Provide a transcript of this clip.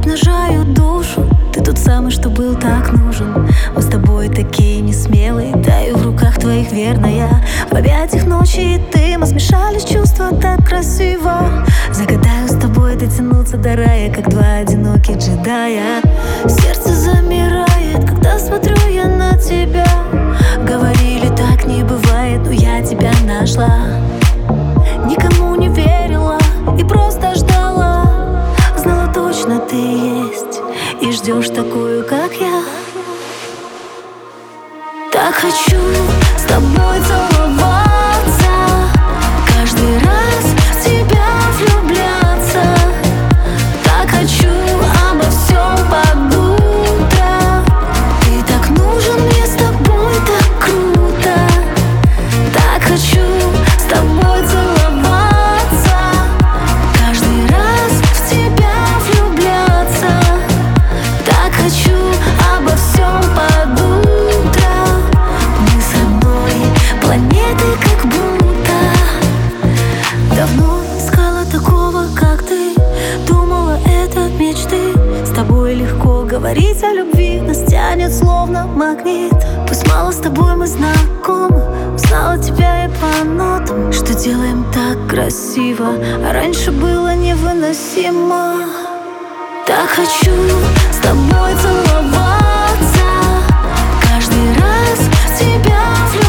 обнажают душу. Ты тот самый, что был так нужен. Мы с тобой такие несмелые. Таю в руках твоих верная. В объятиях ночи и ты. Мы смешались чувства так красиво. Загадаю с тобой дотянуться до рая, как два одиноких джедая. Сердце замирает, когда смотрю я на тебя. Говорили, так не бывает, но я тебя нашла. Никому не верила и просто ждала. Знала точно, ты есть и ждешь такую, как я. Так хочу с тобой целоваться, каждый раз в тебя влюбляться. Так хочу обо всем под утро. Ты так нужен мне, с тобой так круто. Так хочу с тобой целоваться, каждый раз в тебя влюбляться. Так хочу обо всем под утро. Мы с одной планеты как будто. Давно искала такого, как ты. Думала, это мечты. С тобой легко говорить о любви. Нас тянет словно магнит. Пусть мало с тобой мы знакомы. Узнала тебя я по нотам. Что делаем так красиво, а раньше было невыносимо. Так хочу с тобой целоваться, каждый раз в тебя влюбляться.